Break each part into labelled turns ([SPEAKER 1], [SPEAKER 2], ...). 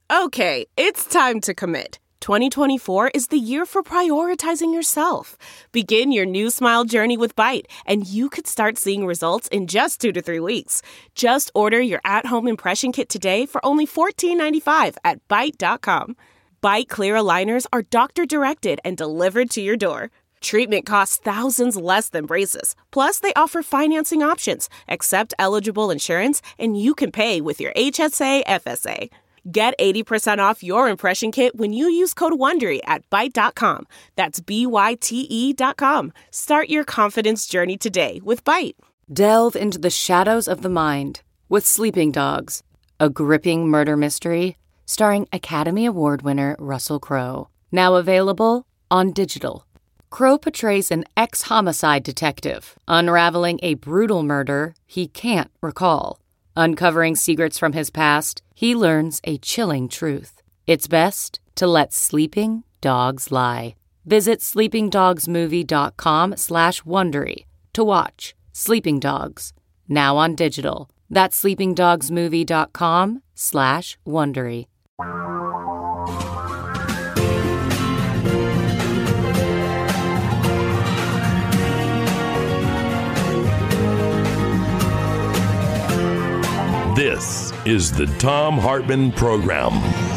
[SPEAKER 1] Okay, it's time to commit. 2024 is the year for prioritizing yourself. Begin your new smile journey with Byte, and you could start seeing results in just 2 to 3 weeks. Just order your at-home impression kit today for only $14.95 at Byte.com. Byte Clear aligners are doctor-directed and delivered to your door. Treatment costs thousands less than braces. Plus, they offer financing options, accept eligible insurance, and you can pay with your HSA, FSA. Get 80% off your impression kit when you use code WONDERY at Byte.com. That's BYTE.com. Start your confidence journey today with Byte.
[SPEAKER 2] Delve into the shadows of the mind with Sleeping Dogs, a gripping murder mystery starring Academy Award winner Russell Crowe. Now available on digital. Crowe portrays an ex-homicide detective unraveling a brutal murder he can't recall. Uncovering secrets from his past, he learns a chilling truth. It's best to let sleeping dogs lie. Visit sleepingdogsmovie.com/Wondery to watch Sleeping Dogs, now on digital. That's sleepingdogsmovie.com/Wondery.
[SPEAKER 3] This is the Thom Hartmann Program.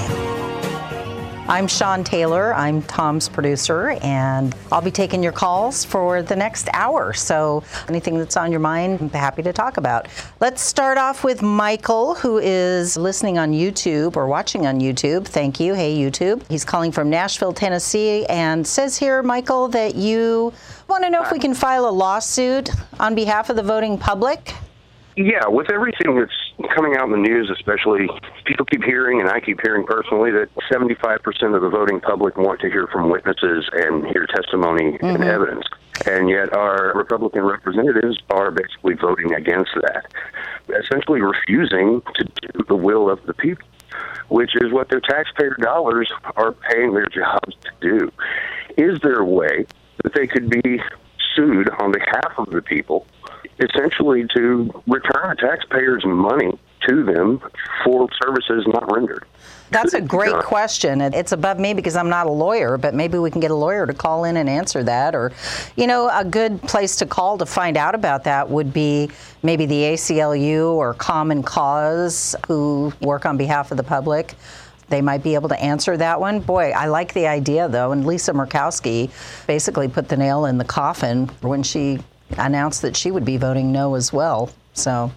[SPEAKER 4] I'm Sean Taylor. I'm Tom's producer, and I'll be taking your calls for the next hour. So anything that's on your mind, I'm happy to talk about. Let's start off with Michael, who is listening on YouTube or watching on YouTube. Thank you. Hey, YouTube. He's calling from Nashville, Tennessee, and says here, Michael, that you want to know if we can file a lawsuit on behalf of the voting public.
[SPEAKER 5] Yeah, with everything that's coming out in the news, especially, people keep hearing, and I keep hearing personally, that 75% of the voting public want to hear from witnesses and hear testimony and evidence. And yet our Republican representatives are basically voting against that, essentially refusing to do the will of the people, which is what their taxpayer dollars are paying their jobs to do. Is there a way that they could be sued on behalf of the people, essentially to return the taxpayers' money to them for services not rendered?
[SPEAKER 4] That's a great question. It's above me because I'm not a lawyer, but maybe we can get a lawyer to call in and answer that. Or, you know, a good place to call to find out about that would be maybe the ACLU or Common Cause, who work on behalf of the public. They might be able to answer that one. Boy, I like the idea, though. And Lisa Murkowski basically put the nail in the coffin when she announced that she would be voting no as well. So,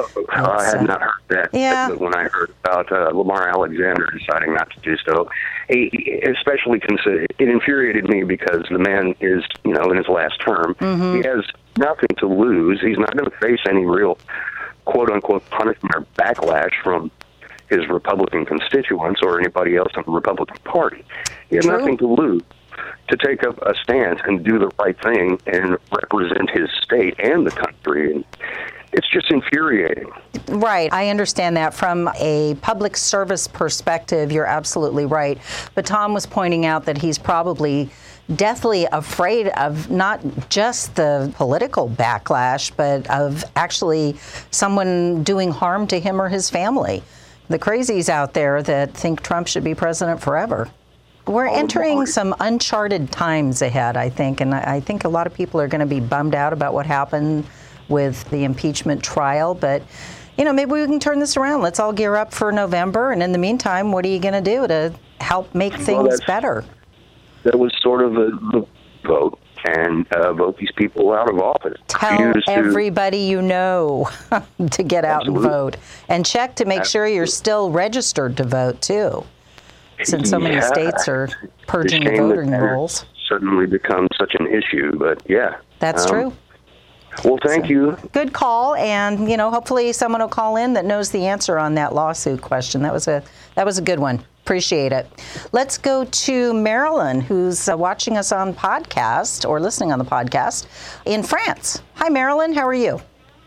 [SPEAKER 5] I had not heard that.
[SPEAKER 4] Yeah.
[SPEAKER 5] But when I heard about Lamar Alexander deciding not to do so, especially consider, it infuriated me because the man is, you know, in his last term. He has nothing to lose. He's not going to face any real quote-unquote punishment or backlash from his Republican constituents or anybody else in the Republican Party. He has nothing to lose to take up a stance and do the right thing and represent his state and the country. And it's just infuriating.
[SPEAKER 4] Right. I understand that from a public service perspective. You're absolutely right. But Tom was pointing out that he's probably deathly afraid of not just the political backlash, but of actually someone doing harm to him or his family. The crazies out there that think Trump should be president forever. We're entering some uncharted times ahead, I think, and I think a lot of people are going to be bummed out about what happened with the impeachment trial. But, you know, maybe we can turn this around. Let's all gear up for November. And in the meantime, what are you going to do to help make things better?
[SPEAKER 5] That was sort of the vote, and vote these people out of office.
[SPEAKER 4] Tell everybody you know to get out and vote. And check to make sure you're still registered to vote, too. Since so many states are purging the voting rolls.
[SPEAKER 5] Suddenly becomes such an issue, but yeah.
[SPEAKER 4] That's true.
[SPEAKER 5] Well, thank you.
[SPEAKER 4] Good call, and you know, hopefully someone will call in that knows the answer on that lawsuit question. That was a good one. Appreciate it. Let's go to Marilyn, who's watching us on podcast or listening on the podcast in France. Hi, Marilyn. How are you?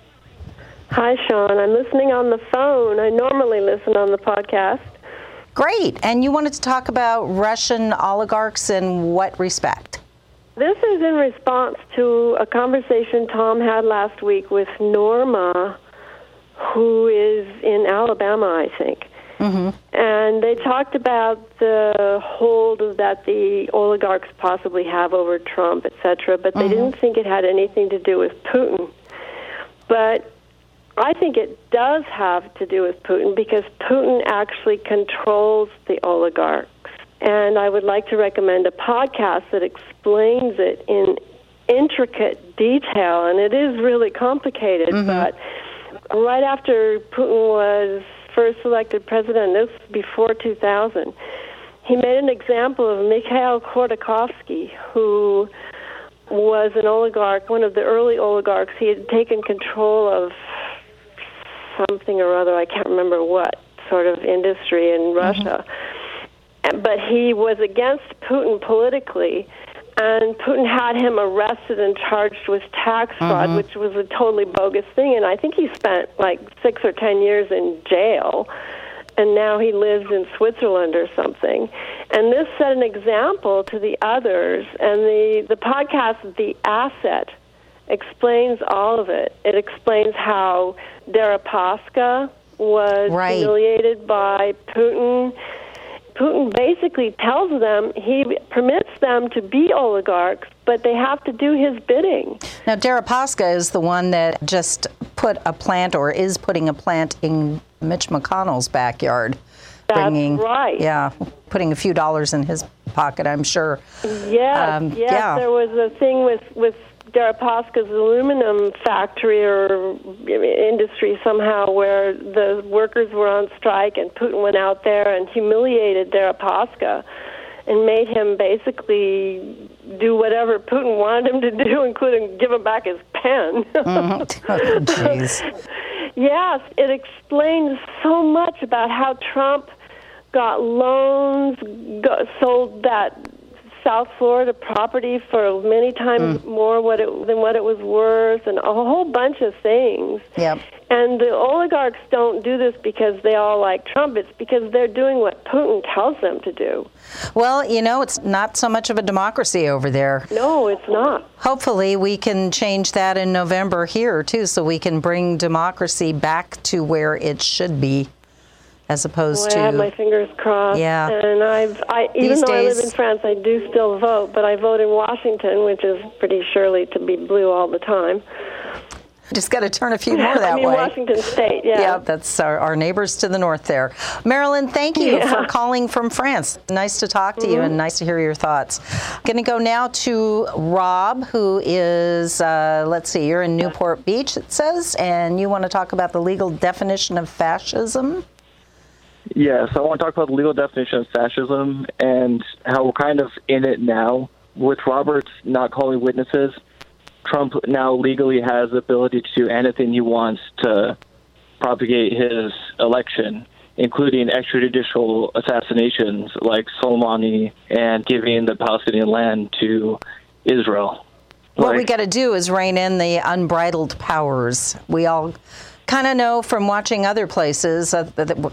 [SPEAKER 6] Hi, Sean. I'm listening on the phone. I normally listen on the podcast.
[SPEAKER 4] Great. And you wanted to talk about Russian oligarchs in what respect?
[SPEAKER 6] This is in response to a conversation Tom had last week with Norma, who is in Alabama, I think. And they talked about the hold that the oligarchs possibly have over Trump, etc., but they didn't think it had anything to do with Putin. But I think it does have to do with Putin because Putin actually controls the oligarchs. And I would like to recommend a podcast that explains it in intricate detail, and it is really complicated, but right after Putin was first elected president, this was before 2000, he made an example of Mikhail Khodorkovsky, who was an oligarch, one of the early oligarchs. He had taken control of something or other, I can't remember what sort of industry in Russia. But he was against Putin politically, and Putin had him arrested and charged with tax fraud, which was a totally bogus thing. And I think he spent like 6 or 10 years in jail, and now he lives in Switzerland or something. And this set an example to the others. And the podcast, The Asset, explains all of it. It explains how Deripaska was humiliated by Putin. Putin basically tells them he permits them to be oligarchs, but they have to do his bidding.
[SPEAKER 4] Now, Deripaska is the one that just put a plant or is putting a plant in Mitch McConnell's backyard.
[SPEAKER 6] That's right.
[SPEAKER 4] Yeah, putting a few dollars in his pocket, I'm sure.
[SPEAKER 6] Yes, there was a thing with Deripaska's aluminum factory or industry somehow where the workers were on strike, and Putin went out there and humiliated Deripaska and made him basically do whatever Putin wanted him to do, including give him back his pen. Yes, it explains so much about how Trump got loans, sold that South Florida property for many times more than what it was worth, and a whole bunch of things.
[SPEAKER 4] Yep.
[SPEAKER 6] And the oligarchs don't do this because they all like Trump. It's because they're doing what Putin tells them to do.
[SPEAKER 4] Well, it's not so much of a democracy over there.
[SPEAKER 6] No, it's not.
[SPEAKER 4] Hopefully we can change that in November here, too, so we can bring democracy back to where it should be. As opposed to,
[SPEAKER 6] I have my fingers crossed.
[SPEAKER 4] Yeah.
[SPEAKER 6] And even though I live in France, I do still vote, but I vote in Washington, which is pretty surely to be blue all the time.
[SPEAKER 4] Just got to turn a few more that way.
[SPEAKER 6] Washington State, yeah.
[SPEAKER 4] Yeah, that's our neighbors to the north there. Marilyn, thank you for calling from France. Nice to talk to you and nice to hear your thoughts. Going to go now to Rob, who is, you're in Newport Beach, it says, and you want to talk about the legal definition of fascism?
[SPEAKER 7] Yes, I want to talk about the legal definition of fascism and how we're kind of in it now. With Roberts not calling witnesses, Trump now legally has the ability to do anything he wants to propagate his election, including extrajudicial assassinations like Soleimani and giving the Palestinian land to Israel.
[SPEAKER 4] What we got to do is rein in the unbridled powers. We all kind of know from watching other places like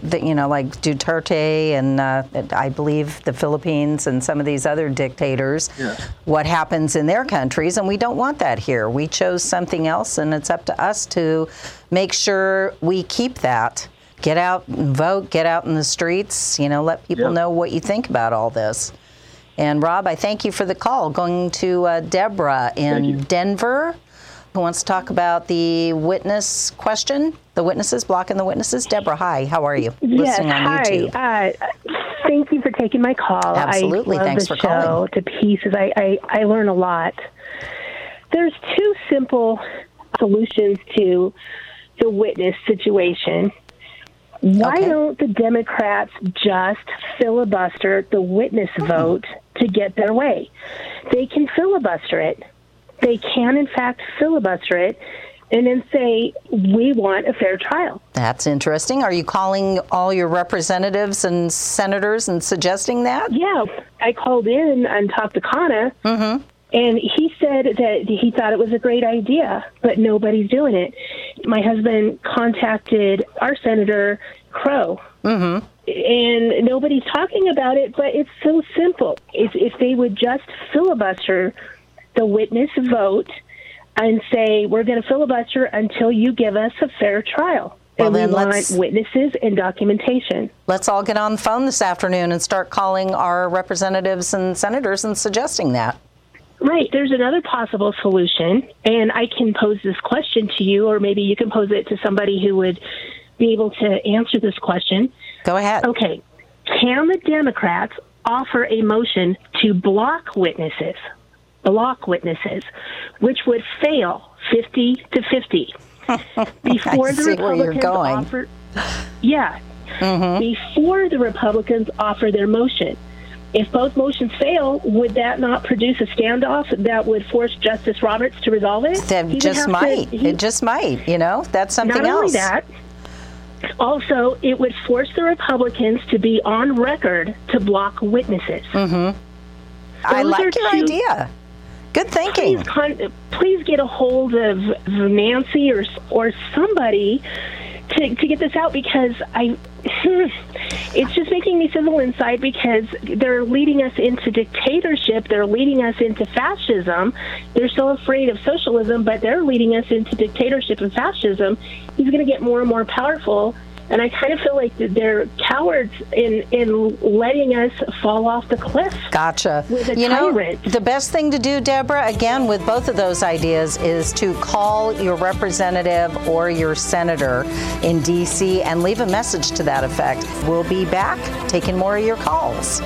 [SPEAKER 4] Duterte and I believe the Philippines and some of these other dictators, what happens in their countries, and we don't want that here. We chose something else, and it's up to us to make sure we keep that. Get out and vote, get out in the streets, let people know what you think about all this. And Rob, I thank you for the call. Going to Deborah in Denver, who wants to talk about the witness question, the witnesses, blocking the witnesses. Deborah, hi, how are you?
[SPEAKER 8] Yes,
[SPEAKER 4] listening on YouTube.
[SPEAKER 8] Hi. Thank you for taking my call.
[SPEAKER 4] Absolutely,
[SPEAKER 8] I love
[SPEAKER 4] thanks
[SPEAKER 8] the
[SPEAKER 4] for calling.
[SPEAKER 8] To pieces. I learn a lot. There's two simple solutions to the witness situation. Why don't the Democrats just filibuster the witness vote to get their way? They can filibuster it. They can, in fact, filibuster it and then say, we want a fair trial.
[SPEAKER 4] That's interesting. Are you calling all your representatives and senators and suggesting that?
[SPEAKER 8] Yeah. I called in and talked to Kana, and he said that he thought it was a great idea, but nobody's doing it. My husband contacted our Senator Crow, and nobody's talking about it, but it's so simple. If they would just filibuster the witness vote and say, we're going to filibuster until you give us a fair trial.
[SPEAKER 4] Well,
[SPEAKER 8] and we
[SPEAKER 4] then
[SPEAKER 8] want witnesses and documentation.
[SPEAKER 4] Let's all get on the phone this afternoon and start calling our representatives and senators and suggesting that.
[SPEAKER 8] Right. There's another possible solution, and I can pose this question to you, or maybe you can pose it to somebody who would be able to answer this question.
[SPEAKER 4] Go ahead.
[SPEAKER 8] Okay. Can the Democrats offer a motion to block witnesses, which would fail 50-50? Before the Republicans offer, before the Republicans offer their motion. If both motions fail, would that not produce a standoff that would force Justice Roberts to resolve it?
[SPEAKER 4] It just might. That's something else.
[SPEAKER 8] Not only that, also, it would force the Republicans to be on record to block witnesses.
[SPEAKER 4] Mm-hmm. I like your idea. Good thinking.
[SPEAKER 8] Please get a hold of Nancy or somebody to get this out, because it's just making me civil inside, because they're leading us into dictatorship. They're leading us into fascism. They're so afraid of socialism, but they're leading us into dictatorship and fascism. He's going to get more and more powerful. And I kind of feel like they're cowards in letting us fall off the cliff.
[SPEAKER 4] Gotcha.
[SPEAKER 8] With a tyrant.
[SPEAKER 4] The best thing to do, Deborah, again, with both of those ideas, is to call your representative or your senator in D.C. and leave a message to that effect. We'll be back taking more of your calls.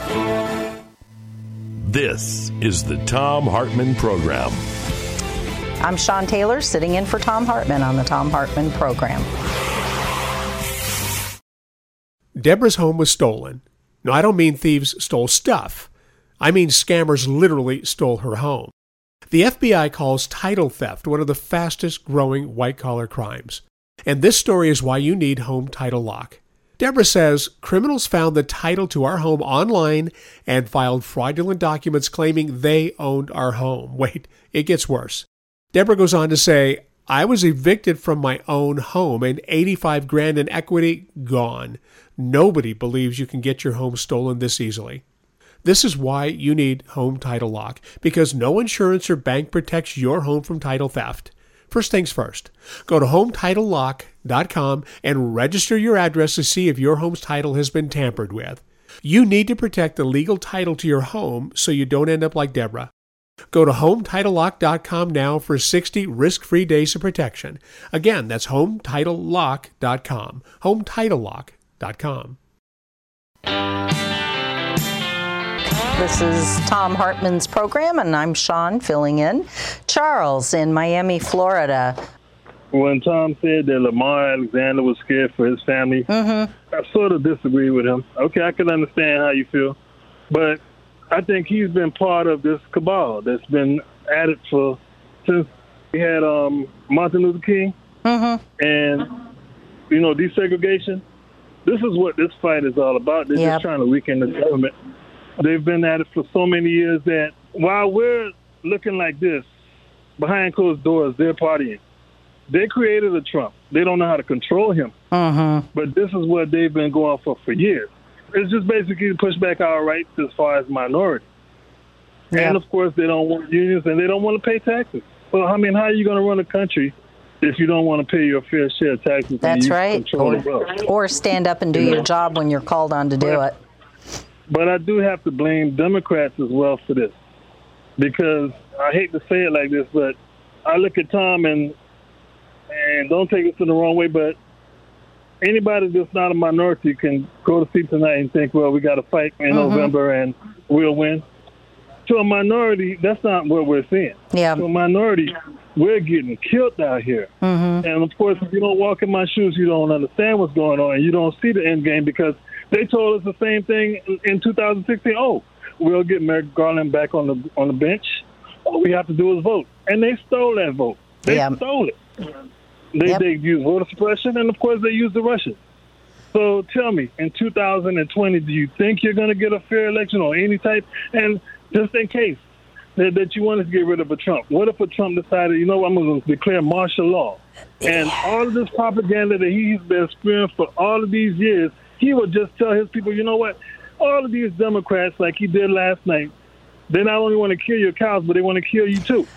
[SPEAKER 3] This is the Thom Hartmann Program.
[SPEAKER 4] I'm Sean Taylor, sitting in for Thom Hartmann on the Thom Hartmann Program.
[SPEAKER 9] Deborah's home was stolen. No, I don't mean thieves stole stuff. I mean scammers literally stole her home. The FBI calls title theft one of the fastest growing white-collar crimes. And this story is why you need Home Title Lock. Deborah says criminals found the title to our home online and filed fraudulent documents claiming they owned our home. Wait, it gets worse. Deborah goes on to say, I was evicted from my own home and $85,000 in equity gone. Nobody believes you can get your home stolen this easily. This is why you need Home Title Lock, because no insurance or bank protects your home from title theft. First things first, go to HomeTitleLock.com and register your address to see if your home's title has been tampered with. You need to protect the legal title to your home so you don't end up like Deborah. Go to HomeTitleLock.com now for 60 risk-free days of protection. Again, that's HomeTitleLock.com. HomeTitleLock.com.
[SPEAKER 4] This is Thom Hartmann's program, and I'm Sean filling in. Charles in Miami, Florida.
[SPEAKER 10] When Tom said that Lamar Alexander was scared for his family, I sort of disagree with him. Okay, I can understand how you feel, but I think he's been part of this cabal that's been at it since we had Martin Luther King and, desegregation. This is what this fight is all about. They're just trying to weaken the government. They've been at it for so many years that while we're looking like this, behind closed doors, they're partying. They created a Trump. They don't know how to control him. But this is what they've been going for years. It's just basically to push back our rights as far as minorities. And, of course, they don't want unions and they don't want to pay taxes. Well, how are you going to run a country if you don't want to pay your fair share of taxes?
[SPEAKER 4] That's right. Or stand up and do your job when you're called on to do it.
[SPEAKER 10] But I do have to blame Democrats as well for this, because I hate to say it like this, but I look at Tom and don't take it to the wrong way, but anybody that's not a minority can go to sleep tonight and think, well, we got to fight in November and we'll win. To a minority, that's not what we're seeing.
[SPEAKER 4] Yeah.
[SPEAKER 10] To a minority, we're getting killed out here. And, of course, if you don't walk in my shoes, you don't understand what's going on, and you don't see the end game, because they told us the same thing in 2016. Oh, we'll get Merrick Garland back on the bench. All we have to do is vote. And they stole that vote. They stole it. They used voter suppression, and, of course, they used the Russians. So tell me, in 2020, do you think you're going to get a fair election or any type? And just in case that you wanted to get rid of a Trump, what if a Trump decided, I'm going to declare martial law? And all of this propaganda that he's been spewing for all of these years, he would just tell his people, you know what, all of these Democrats, like he did last night, they not only want to kill your cows, but they want to kill you too.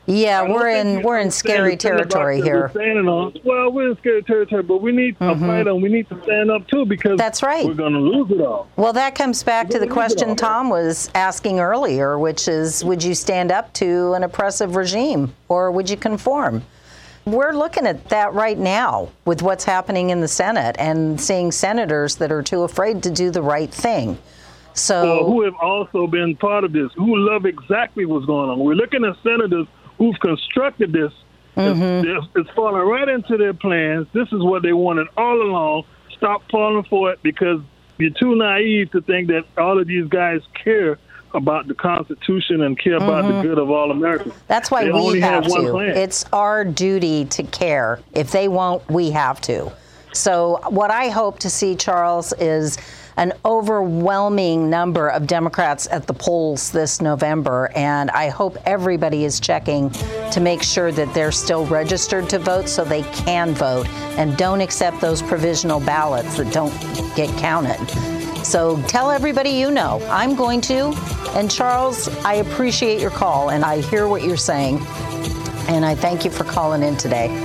[SPEAKER 4] Yeah, we're in scary territory here.
[SPEAKER 10] We're in scary territory, but we need a fight on. We need to stand up too, because
[SPEAKER 4] that's right.
[SPEAKER 10] We're going to lose it all.
[SPEAKER 4] Well, that comes back to the question Tom was asking earlier, which is, would you stand up to an oppressive regime, or would you conform? We're looking at that right now with what's happening in the Senate and seeing senators that are too afraid to do the right thing. So,
[SPEAKER 10] who have also been part of this, who love exactly what's going on. We're looking at senators who've constructed this. It's falling right into their plans. This is what they wanted all along. Stop falling for it, because you're too naive to think that all of these guys care about the Constitution and care about the good of all Americans.
[SPEAKER 4] That's why we have to. It's our duty to care. If they won't, we have to. So what I hope to see, Charles, is an overwhelming number of Democrats at the polls this November, and I hope everybody is checking to make sure that they're still registered to vote so they can vote, and don't accept those provisional ballots that don't get counted. So tell everybody you know. I'm going to. And Charles, I appreciate your call, and I hear what you're saying, and I thank you for calling in today.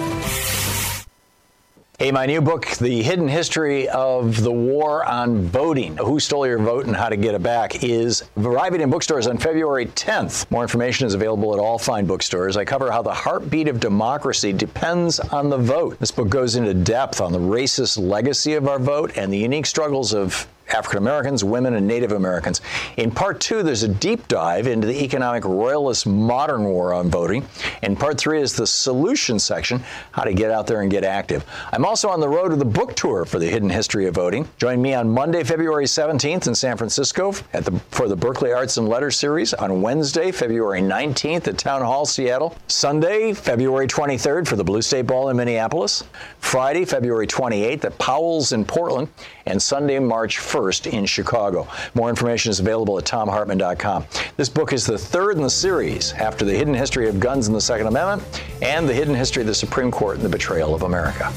[SPEAKER 11] Hey, my new book, The Hidden History of the War on Voting, Who Stole Your Vote and How to Get It Back, is arriving in bookstores on February 10th. More information is available at all fine bookstores. I cover how the heartbeat of democracy depends on the vote. This book goes into depth on the racist legacy of our vote and the unique struggles of African Americans, women, and Native Americans. In part 2, there's a deep dive into the economic royalist modern war on voting. And part 3 is the solution section, how to get out there and get active. I'm also on the road to the book tour for The Hidden History of Voting. Join me on Monday, February 17th in San Francisco for the Berkeley Arts and Letters series, on Wednesday, February 19th at Town Hall, Seattle, Sunday, February 23rd for the Blue State Ball in Minneapolis, Friday, February 28th at Powell's in Portland, and Sunday, March 1st in Chicago. More information is available at TomHartman.com. This book is the third in the series after The Hidden History of Guns and the Second Amendment and The Hidden History of the Supreme Court and the Betrayal of America.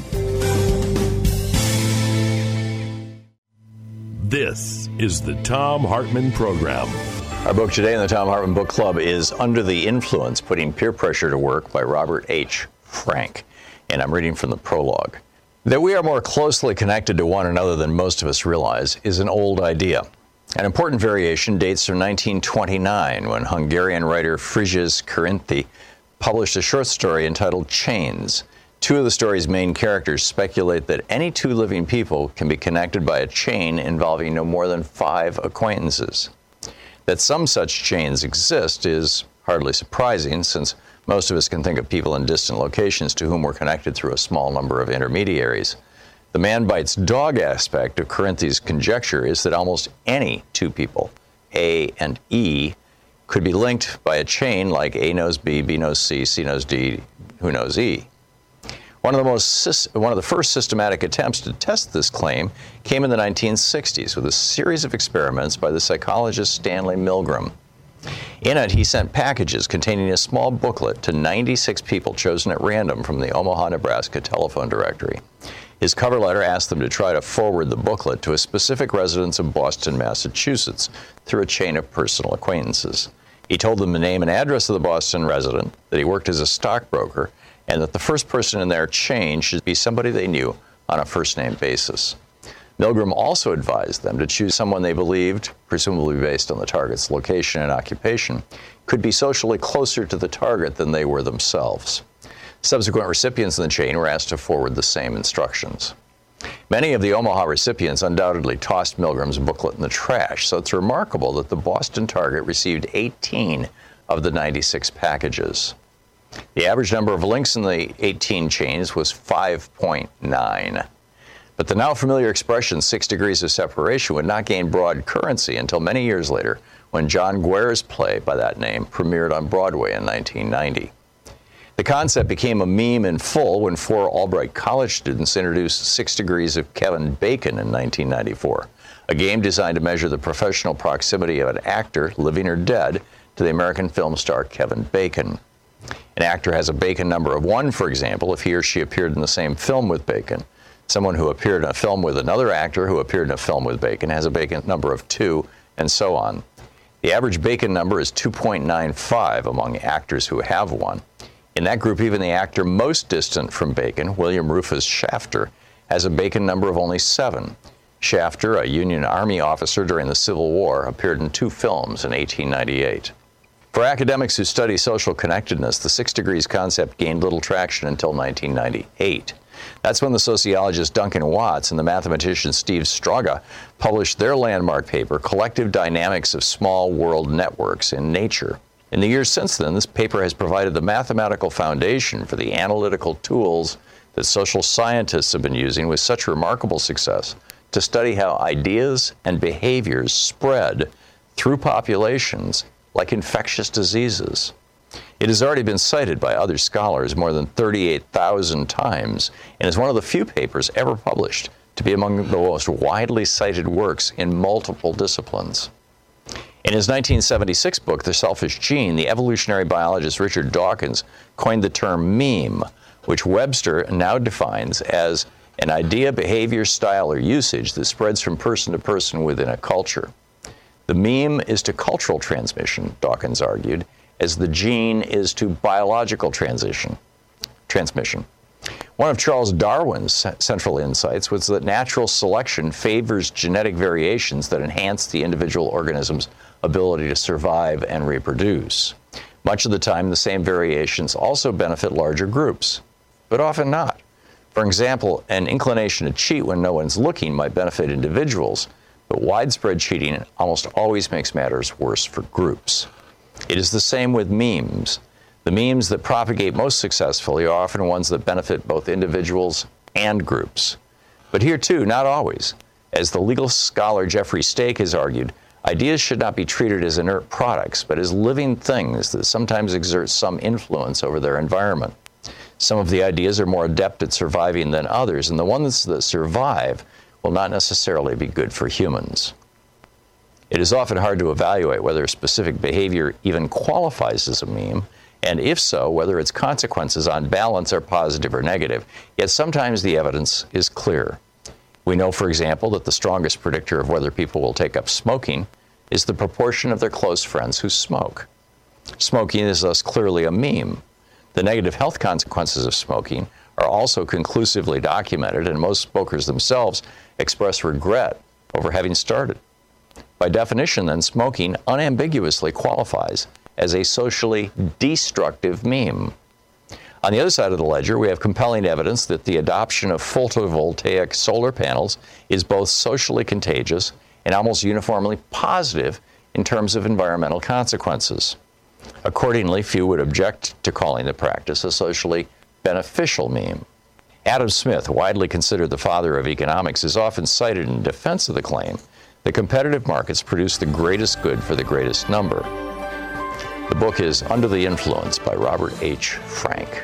[SPEAKER 3] This is the Thom Hartmann Program.
[SPEAKER 11] Our book today in the Thom Hartmann Book Club is Under the Influence, Putting Peer Pressure to Work by Robert H. Frank. And I'm reading from the prologue. That we are more closely connected to one another than most of us realize is an old idea. An important variation dates from 1929, when Hungarian writer Frigyes Karinthy published a short story entitled Chains. Two of the story's main characters speculate that any two living people can be connected by a chain involving no more than 5 acquaintances. That some such chains exist is hardly surprising, since most of us can think of people in distant locations to whom we're connected through a small number of intermediaries. The man bites dog aspect of Karinthy's conjecture is that almost any two people, A and E, could be linked by a chain like A knows B, B knows C, C knows D, who knows E. One of the first systematic attempts to test this claim came in the 1960s with a series of experiments by the psychologist Stanley Milgram. In it, he sent packages containing a small booklet to 96 people chosen at random from the Omaha, Nebraska telephone directory. His cover letter asked them to try to forward the booklet to a specific residence of Boston, Massachusetts, through a chain of personal acquaintances. He told them the name and address of the Boston resident, that he worked as a stockbroker, and that the first person in their chain should be somebody they knew on a first-name basis. Milgram also advised them to choose someone they believed, presumably based on the target's location and occupation, could be socially closer to the target than they were themselves. Subsequent recipients in the chain were asked to forward the same instructions. Many of the Omaha recipients undoubtedly tossed Milgram's booklet in the trash, so it's remarkable that the Boston target received 18 of the 96 packages. The average number of links in the 18 chains was 5.9. But the now familiar expression 6 degrees of separation would not gain broad currency until many years later, when John Guare's play by that name premiered on Broadway in 1990. The concept became a meme in full when 4 Albright College students introduced 6 Degrees of Kevin Bacon in 1994, a game designed to measure the professional proximity of an actor, living or dead, to the American film star Kevin Bacon. An actor has a Bacon number of 1, for example, if he or she appeared in the same film with Bacon. Someone who appeared in a film with another actor who appeared in a film with Bacon has a Bacon number of 2, and so on. The average bacon number is 2.95 among actors who have one. In that group, even the actor most distant from bacon, William Rufus Shafter, has a bacon number of only 7. Shafter, a Union Army officer during the Civil War, appeared in 2 films in 1898. For academics who study social connectedness, the 6 degrees concept gained little traction until 1998. That's when the sociologist Duncan Watts and the mathematician Steve Straga published their landmark paper, Collective Dynamics of Small World Networks in Nature. In the years since then, this paper has provided the mathematical foundation for the analytical tools that social scientists have been using with such remarkable success to study how ideas and behaviors spread through populations like infectious diseases. It has already been cited by other scholars more than 38,000 times and is one of the few papers ever published to be among the most widely cited works in multiple disciplines. In his 1976 book, The Selfish Gene, the evolutionary biologist Richard Dawkins coined the term meme, which Webster now defines as an idea, behavior, style, or usage that spreads from person to person within a culture. The meme is to cultural transmission, Dawkins argued, as the gene is to biological transmission. One of Charles Darwin's central insights was that natural selection favors genetic variations that enhance the individual organism's ability to survive and reproduce. Much of the time, the same variations also benefit larger groups, but often not. For example, an inclination to cheat when no one's looking might benefit individuals, but widespread cheating almost always makes matters worse for groups. It is the same with memes. The memes that propagate most successfully are often ones that benefit both individuals and groups. But here too, not always. As the legal scholar Jeffrey Stake has argued, ideas should not be treated as inert products, but as living things that sometimes exert some influence over their environment. Some of the ideas are more adept at surviving than others, and the ones that survive will not necessarily be good for humans. It is often hard to evaluate whether a specific behavior even qualifies as a meme, and if so, whether its consequences on balance are positive or negative. Yet sometimes the evidence is clear. We know, for example, that the strongest predictor of whether people will take up smoking is the proportion of their close friends who smoke. Smoking is thus clearly a meme. The negative health consequences of smoking are also conclusively documented, and most smokers themselves express regret over having started. By definition, then, smoking unambiguously qualifies as a socially destructive meme. On the other side of the ledger, we have compelling evidence that the adoption of photovoltaic solar panels is both socially contagious and almost uniformly positive in terms of environmental consequences. Accordingly, few would object to calling the practice a socially beneficial meme. Adam Smith, widely considered the father of economics, is often cited in defense of the claim that competitive markets produce the greatest good for the greatest number. The book is Under the Influence by Robert H. Frank.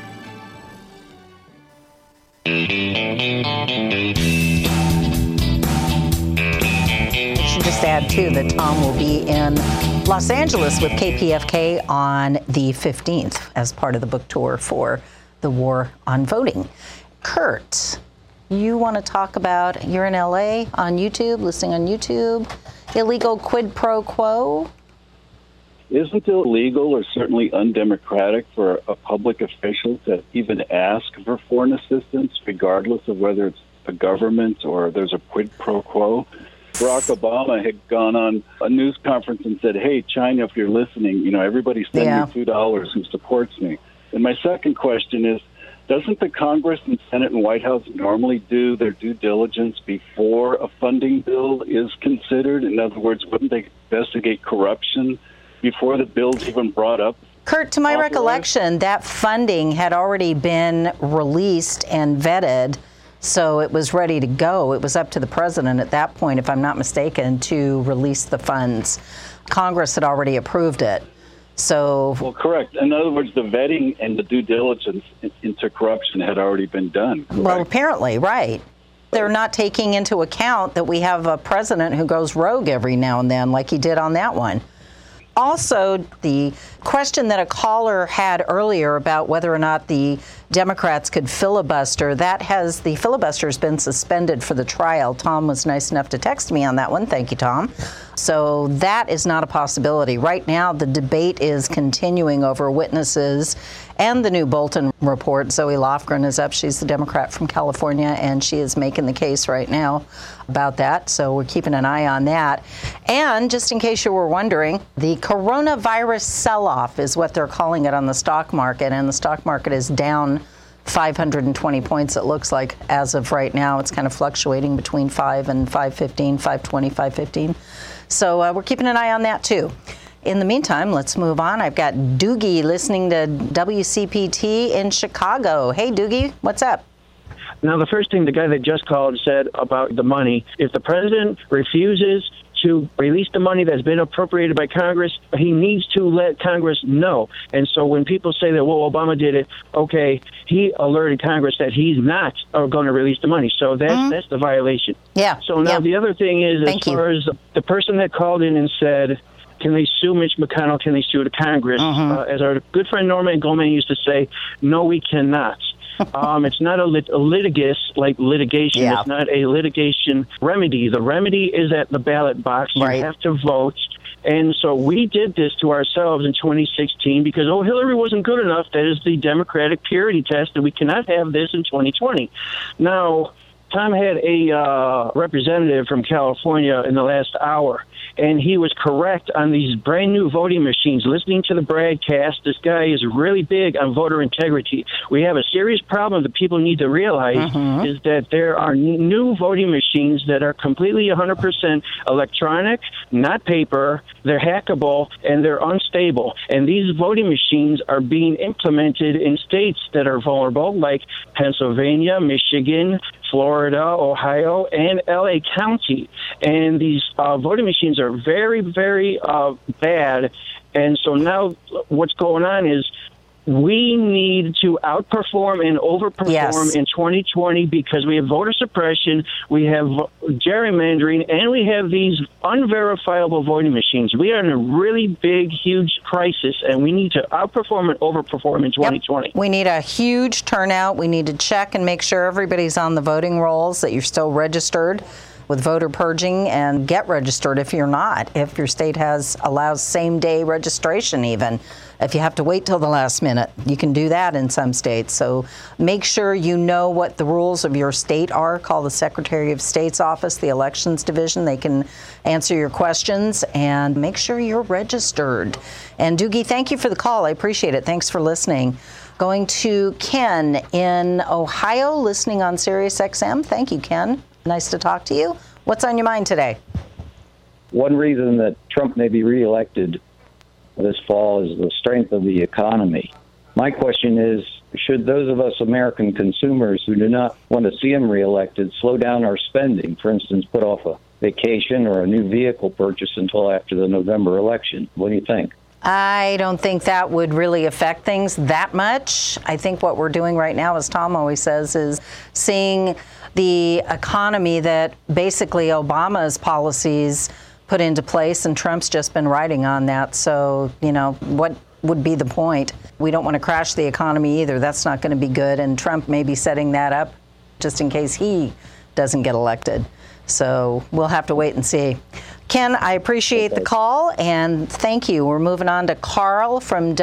[SPEAKER 4] I should just add, too, that Tom will be in Los Angeles with KPFK on the 15th as part of the book tour for the War on Voting. Kurt, you want to talk about, you're in LA on YouTube, listening on YouTube, illegal quid pro quo?
[SPEAKER 12] Isn't it illegal or certainly undemocratic for a public official to even ask for foreign assistance, regardless of whether it's a government or there's a quid pro quo? Barack Obama had gone on a news conference and said, hey, China, if you're listening, everybody send me $2 who supports me. And my second question is, doesn't the Congress and Senate and White House normally do their due diligence before a funding bill is considered? In other words, wouldn't they investigate corruption before the bill's even brought up?
[SPEAKER 4] Kurt, to my recollection, that funding had already been released and vetted, so it was ready to go. It was up to the president at that point, if I'm not mistaken, to release the funds. Congress had already approved it. So,
[SPEAKER 12] well, correct. In other words, the vetting and the due diligence into corruption had already been done. Correct?
[SPEAKER 4] Well, apparently, right. They're not taking into account that we have a president who goes rogue every now and then, like he did on that one. Also, the question that a caller had earlier about whether or not the Democrats could filibuster, the filibuster has been suspended for the trial. Tom was nice enough to text me on that one. Thank you, Tom. So that is not a possibility. Right now, the debate is continuing over witnesses and the new Bolton report. Zoe Lofgren is up. She's the Democrat from California, and she is making the case right now about that. So we're keeping an eye on that. And just in case you were wondering, the coronavirus sell-off is what they're calling it on the stock market, and the stock market is down 520 points, it looks like, as of right now. It's kind of fluctuating between 5 and 515, 520, 515. So we're keeping an eye on that, too. In the meantime, let's move on. I've got Doogie listening to WCPT in Chicago. Hey, Doogie, what's up?
[SPEAKER 13] Now, the first thing the guy that just called said about the money, if the president refuses to release the money that's been appropriated by Congress, he needs to let Congress know. And so when people say that, well, Obama did it, okay, he alerted Congress that he's not going to release the money. So that's the violation.
[SPEAKER 4] Yeah.
[SPEAKER 13] So now the other thing is, as far as the person that called in and said, can they sue Mitch McConnell? Can they sue the Congress? As our good friend Norman Goldman used to say, no, we cannot. It's not a litigious like litigation. Yeah. It's not a litigation remedy. The remedy is at the ballot box. You have to vote. And so we did this to ourselves in 2016 because, Hillary wasn't good enough. That is the Democratic purity test, and we cannot have this in 2020. Now, Tom had a representative from California in the last hour, and he was correct on these brand new voting machines. Listening to the broadcast, this guy is really big on voter integrity. We have a serious problem that people need to realize is that there are new voting machines that are completely 100% electronic, not paper. They're hackable, and they're unstable. And these voting machines are being implemented in states that are vulnerable, like Pennsylvania, Michigan, Florida, Ohio, and L.A. County. And these voting machines are very, very bad. And so now what's going on is we need to outperform and overperform in 2020 because we have voter suppression, we have gerrymandering, and we have these unverifiable voting machines. We are in a really big, huge crisis, and we need to outperform and overperform in 2020.
[SPEAKER 4] Yep. We need a huge turnout. We need to check and make sure everybody's on the voting rolls, that you're still registered with voter purging, and get registered if you're not. If your state allows same-day registration even. If you have to wait till the last minute, you can do that in some states. So make sure you know what the rules of your state are. Call the Secretary of State's office, the Elections Division. They can answer your questions, and make sure you're registered. And Doogie, thank you for the call. I appreciate it. Thanks for listening. Going to Ken in Ohio, listening on Sirius XM. Thank you, Ken. Nice to talk to you. What's on your mind today?
[SPEAKER 14] One reason that Trump may be reelected this fall is the strength of the economy. My question is, should those of us American consumers who do not want to see him reelected slow down our spending? For instance, put off a vacation or a new vehicle purchase until after the November election. What do you think?
[SPEAKER 4] I don't think that would really affect things that much. I think what we're doing right now, as Tom always says, is seeing the economy that basically Obama's policies put into place, and Trump's just been riding on that. So, what would be the point? We don't want to crash the economy either. That's not going to be good. And Trump may be setting that up just in case he doesn't get elected. So we'll have to wait and see. Ken, I appreciate the call, and thank you. We're moving on to Carl from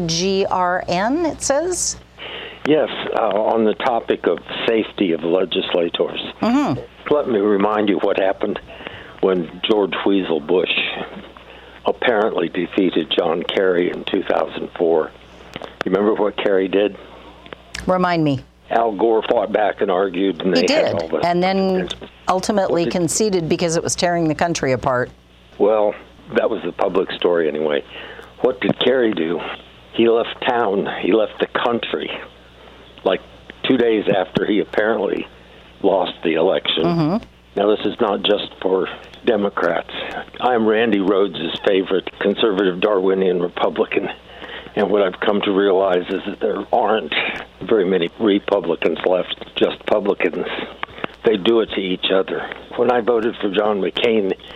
[SPEAKER 4] WGRN, it says.
[SPEAKER 15] Yes, on the topic of safety of legislators. Let me remind you what happened when George Weasel Bush apparently defeated John Kerry in 2004. You remember what Kerry did?
[SPEAKER 4] Remind me.
[SPEAKER 15] Al Gore fought back and argued, and they had all the...
[SPEAKER 4] and then ultimately conceded because it was tearing the country apart.
[SPEAKER 15] Well, that was the public story anyway. What did Kerry do? He left town. He left the country like 2 days after he apparently lost the election. Now, this is not just for Democrats. I'm Randy Rhodes' favorite conservative Darwinian Republican. And what I've come to realize is that there aren't very many Republicans left, just publicans. They do it to each other. When I voted for John McCain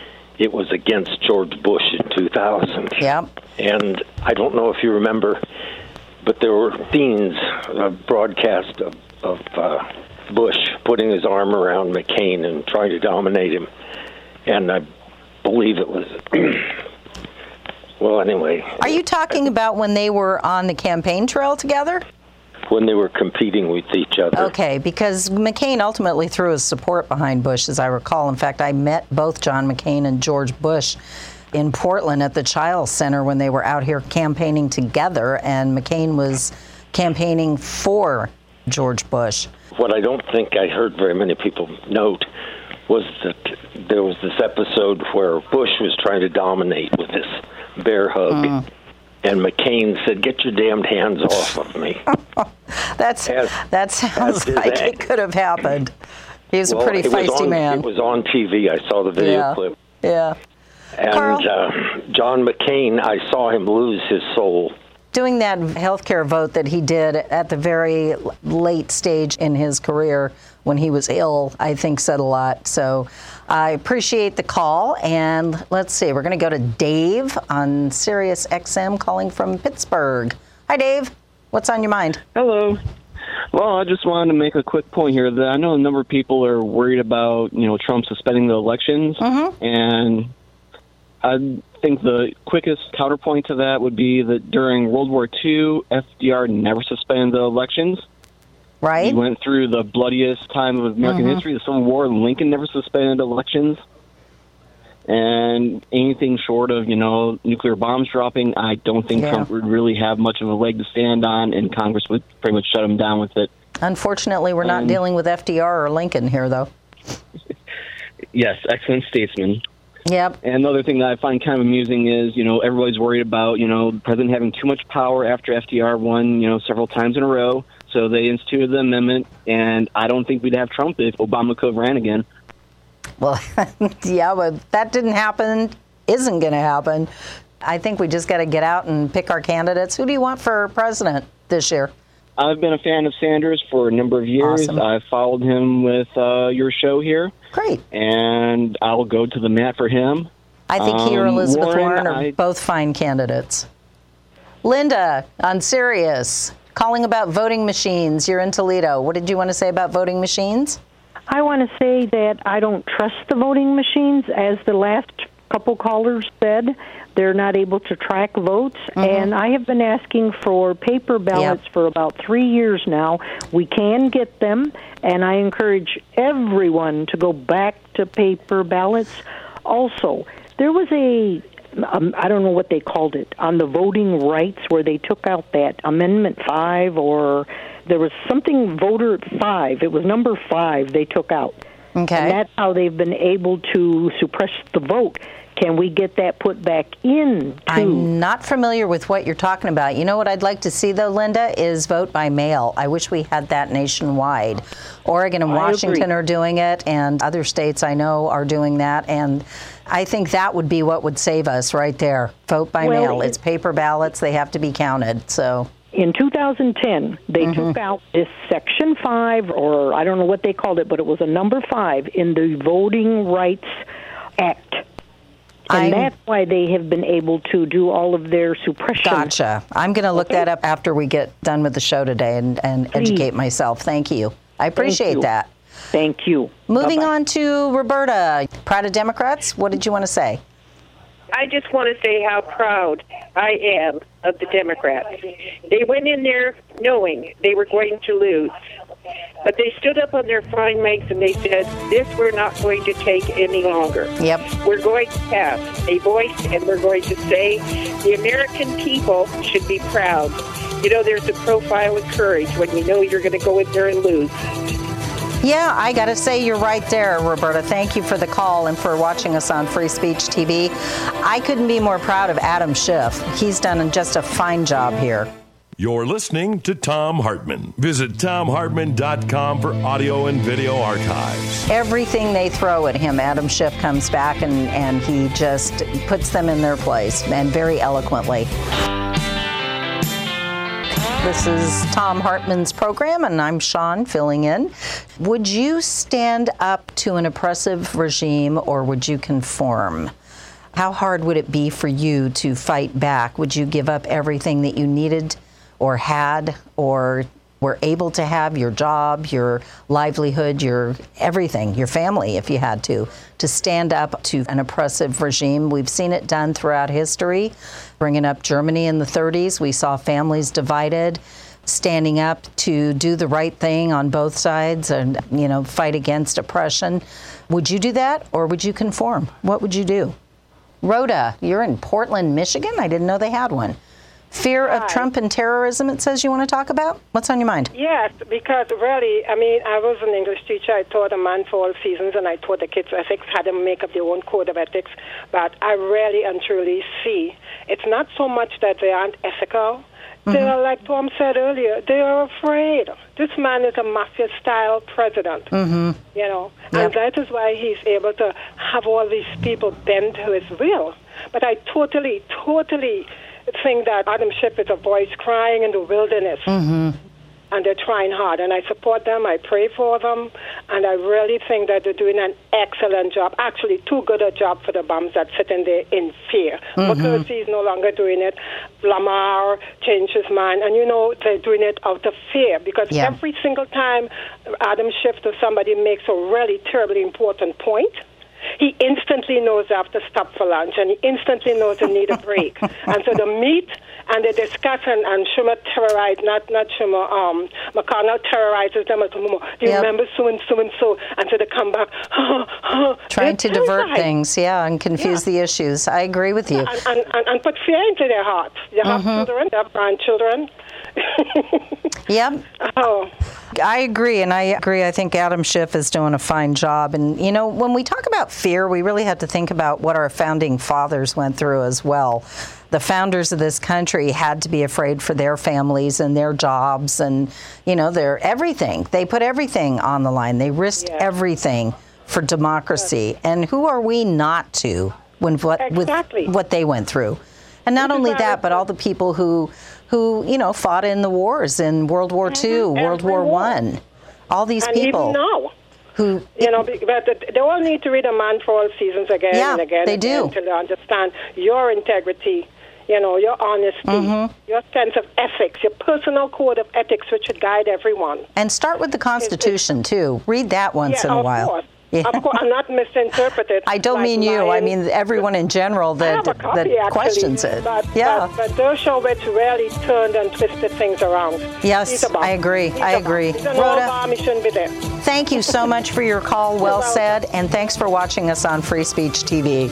[SPEAKER 15] it was against George Bush in 2000.
[SPEAKER 4] Yep.
[SPEAKER 15] And I don't know if you remember, but there were scenes, a broadcast of Bush putting his arm around McCain and trying to dominate him. And I believe it was, well, anyway.
[SPEAKER 4] Are you talking about when they were on the campaign trail together?
[SPEAKER 15] When they were competing with each other.
[SPEAKER 4] Okay, because McCain ultimately threw his support behind Bush, as I recall. In fact, I met both John McCain and George Bush in Portland at the Chiles Center when they were out here campaigning together, and McCain was campaigning for George Bush.
[SPEAKER 15] What I don't think I heard very many people note was that there was this episode where Bush was trying to dominate with this bear hug, and McCain said, "Get your damned hands off of me."
[SPEAKER 4] That sounds like it could have happened. He was a pretty feisty man.
[SPEAKER 15] It was on TV. I saw the video clip.
[SPEAKER 4] Yeah.
[SPEAKER 15] And John McCain, I saw him lose his soul.
[SPEAKER 4] Doing that healthcare vote that he did at the very late stage in his career when he was ill, I think said a lot. So I appreciate the call. And let's see, we're going to go to Dave on Sirius XM calling from Pittsburgh. Hi, Dave. What's on your mind?
[SPEAKER 16] Hello. Well, I just wanted to make a quick point here that I know a number of people are worried about, Trump suspending the elections. And I think the quickest counterpoint to that would be that during World War II, FDR never suspended the elections.
[SPEAKER 4] Right.
[SPEAKER 16] He went through the bloodiest time of American history, the Civil War, and Lincoln never suspended elections. And anything short of, nuclear bombs dropping, I don't think Trump would really have much of a leg to stand on, and Congress would pretty much shut him down with it.
[SPEAKER 4] Unfortunately, we're not dealing with FDR or Lincoln here, though.
[SPEAKER 16] Yes, excellent statesman.
[SPEAKER 4] Yep.
[SPEAKER 16] And another thing that I find kind of amusing is, everybody's worried about, the president having too much power after FDR won, several times in a row. So they instituted the amendment, and I don't think we'd have Trump if Obama could have ran again.
[SPEAKER 4] Well, yeah, but that didn't happen, isn't going to happen. I think we just got to get out and pick our candidates. Who do you want for president this year?
[SPEAKER 16] I've been a fan of Sanders for a number of years.
[SPEAKER 4] Awesome.
[SPEAKER 16] I've followed him with your show here.
[SPEAKER 4] Great.
[SPEAKER 16] And I'll go to the mat for him.
[SPEAKER 4] I think he or Elizabeth Warren are both fine candidates. Linda on Sirius, calling about voting machines. You're in Toledo. What did you want to say about voting machines?
[SPEAKER 17] I want to say that I don't trust the voting machines. As the last couple callers said, they're not able to track votes. And I have been asking for paper ballots for about 3 years now. We can get them, and I encourage everyone to go back to paper ballots. Also, there was I don't know what they called it, on the voting rights where they took out that Amendment 5, or there was something voter 5. It was number 5 they took out.
[SPEAKER 4] Okay.
[SPEAKER 17] And that's how they've been able to suppress the vote. Can we get that put back in, too?
[SPEAKER 4] I'm not familiar with what you're talking about. You know what I'd like to see, though, Linda, is vote by mail. I wish we had that nationwide. Oregon and Washington are doing it, and other states I know are doing that. And I think that would be what would save us right there. Vote by mail. It's paper ballots. They have to be counted. So
[SPEAKER 17] in 2010, they took out this Section 5, or I don't know what they called it, but it was a number 5 in the Voting Rights Act. And that's why they have been able to do all of their suppression.
[SPEAKER 4] Gotcha. I'm going to look that up after we get done with the show today and educate myself. Thank you. I appreciate that.
[SPEAKER 17] Thank you.
[SPEAKER 4] Moving on to Roberta. Proud of Democrats? What did you want to say?
[SPEAKER 18] I just want to say how proud I am of the Democrats. They went in there knowing they were going to lose. But they stood up on their fine mics and they said, this we're not going to take any longer.
[SPEAKER 4] Yep.
[SPEAKER 18] We're going to have a voice, and we're going to say the American people should be proud. There's a profile of courage when you know you're going to go in there and lose.
[SPEAKER 4] Yeah, I got to say you're right there, Roberta. Thank you for the call and for watching us on Free Speech TV. I couldn't be more proud of Adam Schiff. He's done just a fine job here.
[SPEAKER 3] You're listening to Thom Hartmann. Visit ThomHartmann.com for audio and video archives.
[SPEAKER 4] Everything they throw at him, Adam Schiff comes back and he just puts them in their place, and very eloquently. This is Thom Hartmann's program, and I'm Sean filling in. Would you stand up to an oppressive regime, or would you conform? how hard would it be for you to fight back? Would you give up everything that you needed or had or were able to have, your job, your livelihood, your everything, your family, if you had to stand up to an oppressive regime? We've seen it done throughout history. Bringing up Germany in the 30s, we saw families divided, standing up to do the right thing on both sides and, fight against oppression. Would you do that, or would you conform? What would you do? Rhoda, you're in Portland, Michigan? I didn't know they had one. Fear of Trump and terrorism, it says you want to talk about? What's on your mind?
[SPEAKER 19] Yes, because really, I was an English teacher. I taught a man for all seasons, and I taught the kids ethics, had them make up their own code of ethics. But I really and truly see it's not so much that they aren't ethical. They are, like Tom said earlier, they are afraid. This man is a mafia-style president, and that is why he's able to have all these people bend to his will. But I totally think that Adam Schiff is a voice crying in the wilderness, and they're trying hard, and I support them, I pray for them, and I really think that they're doing an excellent job, actually too good a job for the bums that sit in there in fear. McCarthy is no longer doing it. Lamar changed his mind, and they're doing it out of fear, because every single time Adam Schiff or somebody makes a really terribly important point, he instantly knows they have to stop for lunch, and he instantly knows they need a break. And so the meet and the discussion, and Schumer terrorized, not Schumer, McConnell terrorizes them. Do you remember so-and-so? And so they come back.
[SPEAKER 4] Trying to divert things, and confuse the issues. I agree with you.
[SPEAKER 19] And put fear into their hearts. They have children, they have grandchildren.
[SPEAKER 4] Yep. I agree. I think Adam Schiff is doing a fine job. And, when we talk about fear, we really have to think about what our founding fathers went through as well. The founders of this country had to be afraid for their families and their jobs and, their everything. They put everything on the line. They risked everything for democracy. And who are we not to with what they went through? And not only that, but all the people who fought in the wars in World War II, World War I. All these people.
[SPEAKER 19] Even now. But they all need to read A Man for All Seasons again and again.
[SPEAKER 4] They do.
[SPEAKER 19] To understand your integrity, your honesty, your sense of ethics, your personal code of ethics, which should guide everyone.
[SPEAKER 4] And start with the Constitution, too. Read that once in a while.
[SPEAKER 19] Course. Yeah. Of course, I'm not misinterpreted.
[SPEAKER 4] I don't mean you. I mean everyone in general that questions it.
[SPEAKER 19] But Dershowitz really turned and twisted things around.
[SPEAKER 4] Yes, I agree.
[SPEAKER 19] Rhoda, he shouldn't be there.
[SPEAKER 4] Thank you so much for your call. Well said. And thanks for watching us on Free Speech TV.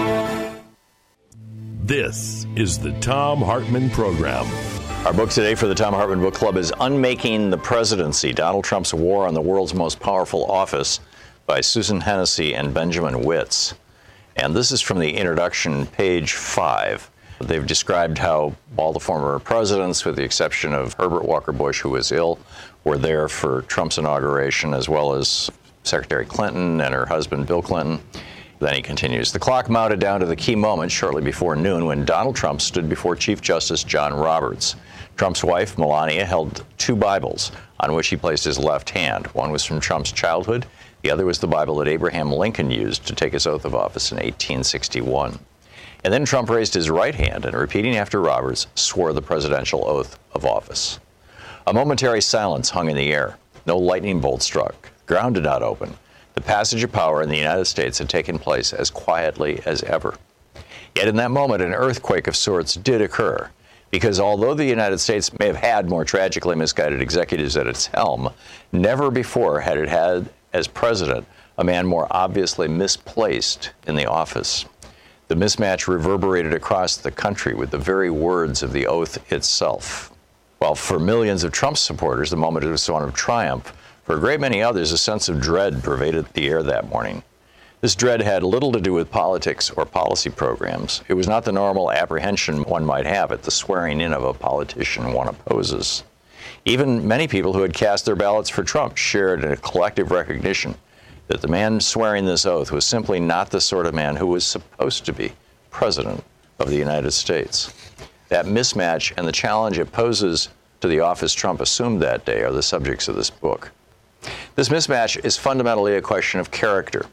[SPEAKER 3] This is the Thom Hartmann Program.
[SPEAKER 11] Our book today for the Thom Hartmann Book Club is Unmaking the Presidency, Donald Trump's War on the World's Most Powerful Office, by Susan Hennessy and Benjamin Witz. And this is from the introduction, page 5. They've described how all the former presidents, with the exception of Herbert Walker Bush, who was ill, were there for Trump's inauguration, as well as Secretary Clinton and her husband, Bill Clinton. Then he continues, the clock mounted down to the key moment shortly before noon when Donald Trump stood before Chief Justice John Roberts. Trump's wife, Melania, held 2 Bibles on which he placed his left hand. One was from Trump's childhood. The other was the Bible that Abraham Lincoln used to take his oath of office in 1861. And then Trump raised his right hand and, repeating after Roberts, swore the presidential oath of office. A momentary silence hung in the air. No lightning bolt struck. The ground did not open. The passage of power in the United States had taken place as quietly as ever. Yet in that moment, an earthquake of sorts did occur, because although the United States may have had more tragically misguided executives at its helm, never before had it had as president a man more obviously misplaced in the office. The mismatch reverberated across the country with the very words of the oath itself. While for millions of Trump supporters, the moment was one of triumph, for a great many others, a sense of dread pervaded the air that morning. This dread had little to do with politics or policy programs. It was not the normal apprehension one might have at the swearing in of a politician one opposes. Even many people who had cast their ballots for Trump shared in a collective recognition that the man swearing this oath was simply not the sort of man who was supposed to be president of the United States. That mismatch and the challenge it poses to the office Trump assumed that day are the subjects of this book. This mismatch is fundamentally a question of character.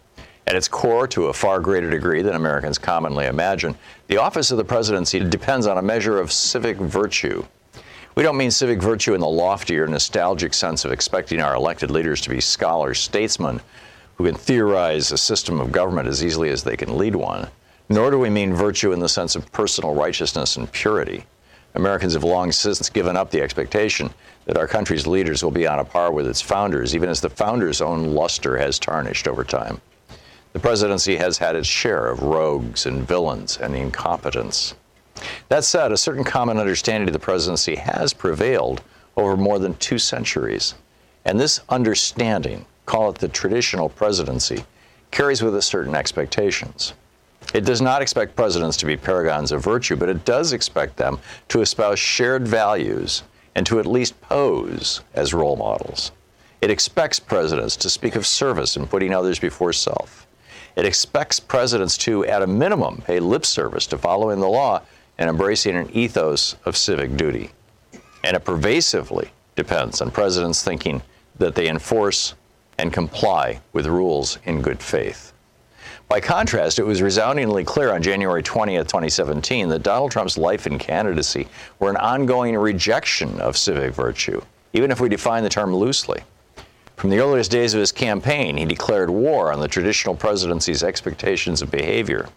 [SPEAKER 11] At its core, to a far greater degree than Americans commonly imagine, the office of the presidency depends on a measure of civic virtue. We don't mean civic virtue in the loftier, nostalgic sense of expecting our elected leaders to be scholars, statesmen who can theorize a system of government as easily as they can lead one, nor do we mean virtue in the sense of personal righteousness and purity. Americans have long since given up the expectation that our country's leaders will be on a par with its founders, even as the founders' own luster has tarnished over time. The presidency has had its share of rogues and villains and incompetence. That said, a certain common understanding of the presidency has prevailed over more than 2 centuries. And this understanding, call it the traditional presidency, carries with it certain expectations. It does not expect presidents to be paragons of virtue, but it does expect them to espouse shared values and to at least pose as role models. It expects presidents to speak of service and putting others before self. It expects presidents to, at a minimum, pay lip service to following the law and embracing an ethos of civic duty. And it pervasively depends on presidents thinking that they enforce and comply with rules in good faith. By contrast, it was resoundingly clear on January 20th, 2017, that Donald Trump's life and candidacy were an ongoing rejection of civic virtue, even if we define the term loosely. From the earliest days of his campaign, he declared war on the traditional presidency's expectations of behavior.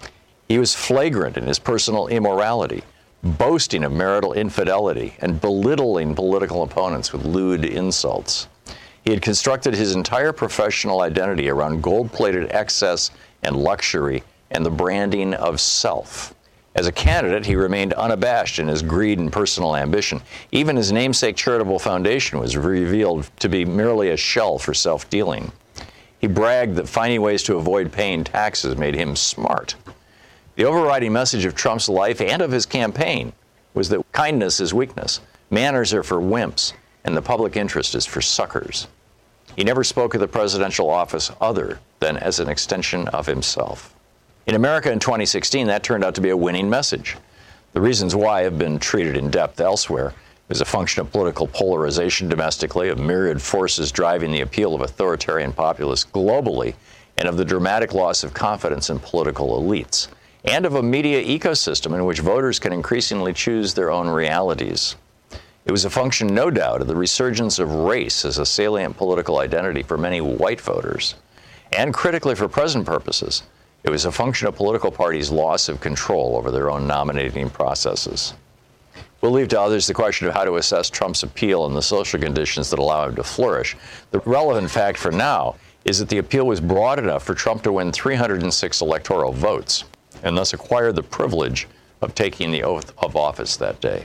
[SPEAKER 11] He was flagrant in his personal immorality, boasting of marital infidelity and belittling political opponents with lewd insults. He had constructed his entire professional identity around gold-plated excess and luxury and the branding of self. As a candidate, he remained unabashed in his greed and personal ambition. Even his namesake charitable foundation was revealed to be merely a shell for self-dealing. He bragged that finding ways to avoid paying taxes made him smart. The overriding message of Trump's life and of his campaign was that kindness is weakness, manners are for wimps, and the public interest is for suckers. He never spoke of the presidential office other than as an extension of himself. In America in 2016, that turned out to be a winning message. The reasons why have been treated in depth elsewhere. It was a function of political polarization domestically, of myriad forces driving the appeal of authoritarian populists globally, and of the dramatic loss of confidence in political elites, and of a media ecosystem in which voters can increasingly choose their own realities. It was a function, no doubt, of the resurgence of race as a salient political identity for many white voters. And critically for present purposes, it was a function of political parties' loss of control over their own nominating processes. We'll leave to others the question of how to assess Trump's appeal and the social conditions that allow him to flourish. The relevant fact for now is that the appeal was broad enough for Trump to win 306 electoral votes, and thus acquire the privilege of taking the oath of office that day.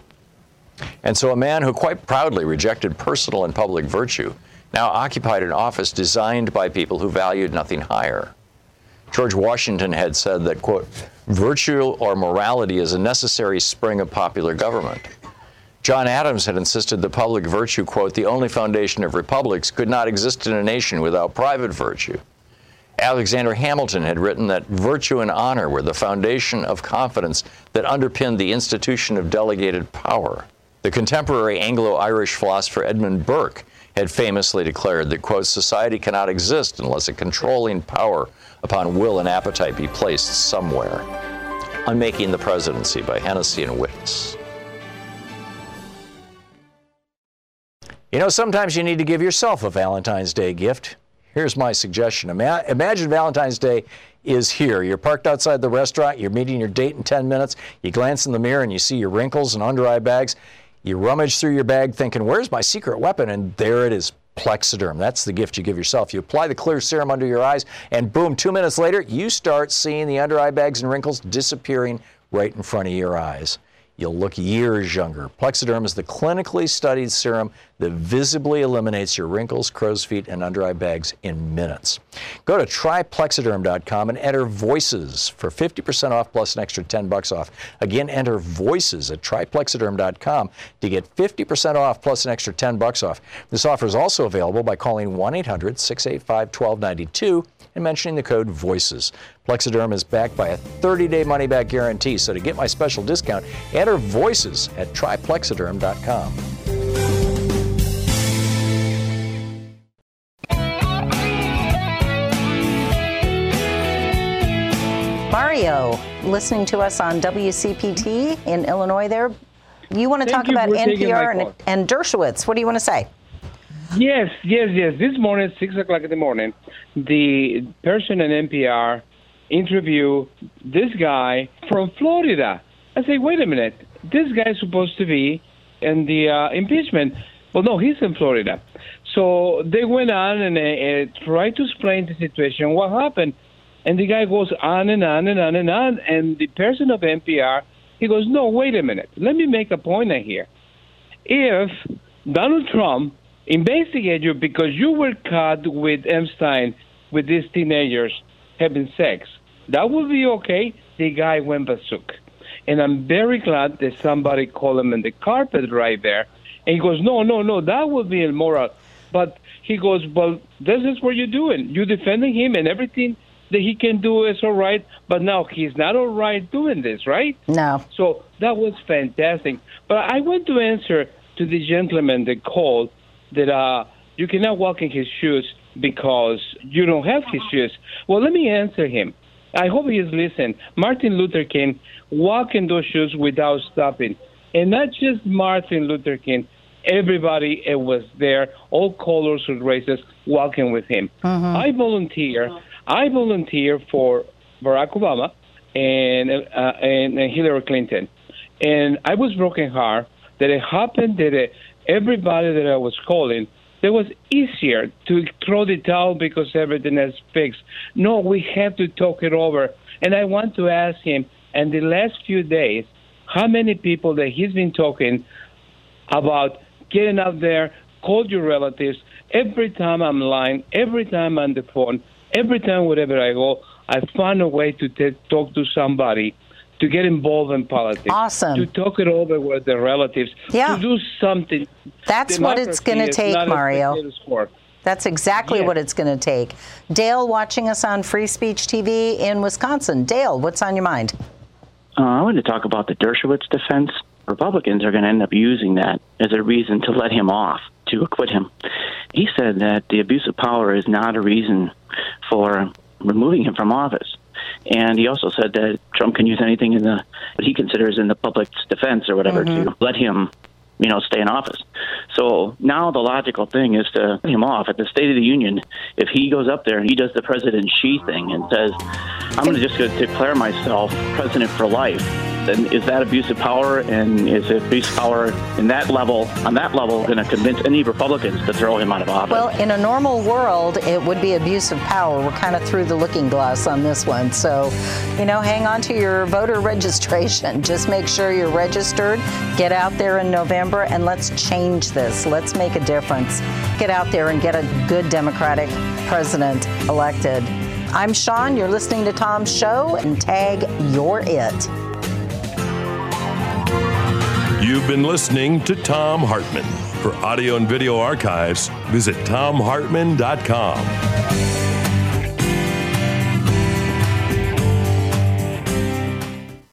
[SPEAKER 11] And so a man who quite proudly rejected personal and public virtue now occupied an office designed by people who valued nothing higher. George Washington had said that, quote, virtue or morality is a necessary spring of popular government. John Adams had insisted that public virtue, quote, the only foundation of republics, could not exist in a nation without private virtue. Alexander Hamilton had written that virtue and honor were the foundation of confidence that underpinned the institution of delegated power. The contemporary Anglo-Irish philosopher Edmund Burke had famously declared that, quote, society cannot exist unless a controlling power upon will and appetite be placed somewhere. Unmaking the Presidency by Hennessy and Witness. You know, sometimes you need to give yourself a Valentine's Day gift. Here's my suggestion. Imagine Valentine's Day is here. You're parked outside the restaurant. You're meeting your date in 10 minutes. You glance in the mirror and you see your wrinkles and under-eye bags. You rummage through your bag thinking, where's my secret weapon? And there it is, Plexiderm. That's the gift you give yourself. You apply the clear serum under your eyes, and boom, 2 minutes later, you start seeing the under-eye bags and wrinkles disappearing right in front of your eyes. You'll look years younger. Plexiderm is the clinically studied serum that visibly eliminates your wrinkles, crow's feet, and under-eye bags in minutes. Go to tryplexiderm.com and enter VOICES for 50% off plus an extra $10 off. Again, enter VOICES at tryplexiderm.com to get 50% off plus an extra $10 off. This offer is also available by calling 1-800-685-1292 and mentioning the code VOICES. Plexiderm is backed by a 30-day money-back guarantee, so to get my special discount, enter VOICES at tryplexiderm.com.
[SPEAKER 4] Joe, listening to us on WCPT in Illinois there. You want to talk about NPR and Dershowitz. What do you want to say?
[SPEAKER 20] Yes. This morning, 6 o'clock in the morning, the person in NPR interviewed this guy from Florida. I say, wait a minute. This guy is supposed to be in the impeachment. Well, no, he's in Florida. So they went on and tried to explain the situation, what happened. And the guy goes on and on and on and on. And the person of NPR, he goes, no, wait a minute. Let me make a point here. If Donald Trump investigated you because you were caught with Epstein, with these teenagers having sex, that would be okay. The guy went berserk. And I'm very glad that somebody called him in the carpet right there. And he goes, no, that would be immoral. But he goes, well, this is what you're doing. You're defending him and everything that he can do is all right. But now he's not all right doing this, right?
[SPEAKER 4] No.
[SPEAKER 20] So that was fantastic. But I want to answer to the gentleman that called that you cannot walk in his shoes because you don't have his shoes. Well, let me answer him. I hope he is listening. Martin Luther King walked in those shoes without stopping. And not just Martin Luther King, everybody was there, all colors and races, walking with him. Mm-hmm. I volunteer for Barack Obama and Hillary Clinton. And I was broken heart that it happened that everybody that I was calling, it was easier to throw the towel because everything is fixed. No, we have to talk it over. And I want to ask him, in the last few days, how many people that he's been talking about getting out there, call your relatives. Every time I'm lying, every time I'm on the phone, every time wherever I go, I find a way to talk to somebody, to get involved in politics.
[SPEAKER 4] Awesome.
[SPEAKER 20] To talk it over with the relatives. Yeah. To do something.
[SPEAKER 4] That's what it's going to take, Mario. That's exactly what it's going to take. Dale, watching us on Free Speech TV in Wisconsin. Dale, what's on your mind?
[SPEAKER 21] I wanted to talk about the Dershowitz defense. Republicans are going to end up using that as a reason to let him off, to acquit him. He said that the abuse of power is not a reason for removing him from office. And he also said that Trump can use anything in what he considers in the public's defense or whatever to let him, stay in office. So now the logical thing is to let him off at the State of the Union. If he goes up there and he does the President Xi thing and says, I'm going to just declare myself president for life, then is that abuse of power? And is abuse of power on that level, going to convince any Republicans to throw him out of office?
[SPEAKER 4] Well, in a normal world, it would be abuse of power. We're kind of through the looking glass on this one. So, hang on to your voter registration. Just make sure you're registered. Get out there in November and let's change this. Let's make a difference. Get out there and get a good Democratic president elected. I'm Sean. You're listening to Tom's show, and tag You're It.
[SPEAKER 3] You've been listening to Thom Hartmann. For audio and video archives, visit thomhartmann.com.